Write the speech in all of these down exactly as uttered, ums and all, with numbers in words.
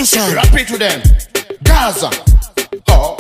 Attention. Rap it to them. Gaza. Oh.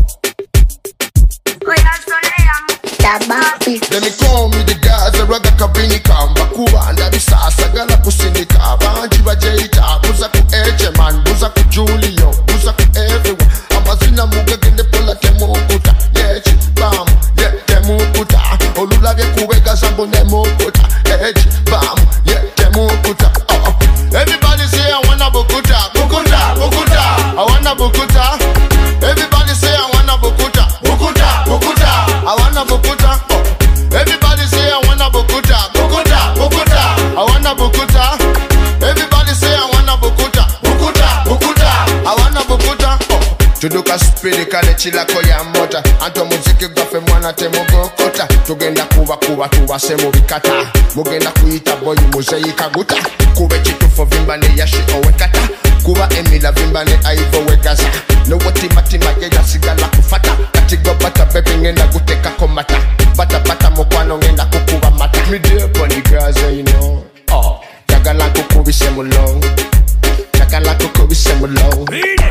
Let me call me the Gaza raga kabini kamba kubanda bisasa gala kusindika banji bajeita buza ku eje man buza ku Julio buza ku everyone amazina muga gende pola temukuta yechi bam ye temukuta olula bye kubega sambo nemukuta yechi bam ye temukuta oh, oh. Everybody say I wanna bukuta bukuta bukuta I wanna bukuta. Everybody say I wanna bukuta bukuta bukuta I wanna bukuta. Everybody say I wanna bukuta, bukuta, bukuta. I wanna bukuta. Everybody say I wanna bukuta, bukuta, bukuta. I wanna bukuta. Oh. Tuduka spiri kale chila koya mota. Anto muziki gwafe mwana temu bokota. Tugenda kuba kuba tuwa semu bikata. Mugenda kuita boy muzeyi kaguta. Kube chitufo vimbane yashi owekata. Kuba emila vimbane aivo wegaza. No wati mati mageja sigala kufata. Katigo bata bebe ngenda guteka komata. Bata bata mokwano ngenda kukuba mata. Me dear pony Gaza, you know. Oh, jagala kukubi semulong. Jagala kukubi semulong.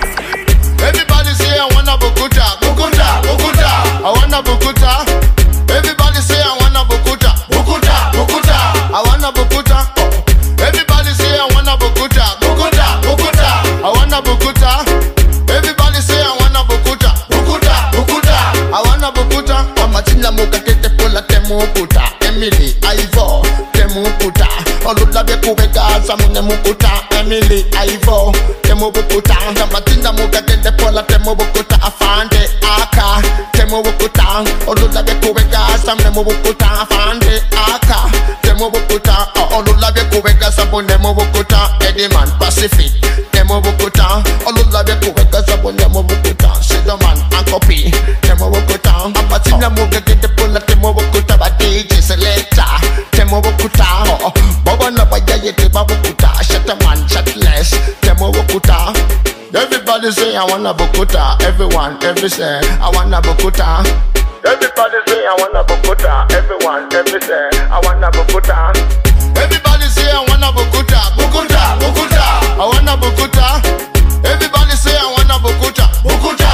Everybody say I wanna bukuta, bukuta, bukuta. I wanna bukuta. Everybody say I wanna bukuta, bukuta, bukuta. I wanna bukuta. Oh. Everybody say I wanna bukuta, bukuta, bukuta. I wanna bukuta. Everybody say I wanna bukuta, bukuta, bukuta. I wanna bukuta. Amatina muka kete pola temukuta. Emily Ivo temukuta. Olula bye kubega samune mukuta. Emily Ivo temukuta. Amatina muka kete pola temukuta. Afande aka temukuta. Olula bye kubega samune mukuta. Afande aka temukuta. Olula bye kubega samune mukuta. Ediman Pacific temukuta. Olula bye kubega samune mukuta. Sidoman and copy temukuta. Amatina muka kete pola temukuta. Ba D J selector temukuta. Baba na baya yete babukuta. Shataman shatless temukuta. Everybody say I wanna bukuta. Everyone, every say I wanna bukuta. Everybody say I wanna bukuta. Everyone, every say I wanna bukuta. Everybody say I wanna bukuta. Bukuta, bukuta. I wanna bukuta. Everybody say I wanna bukuta. Bukuta.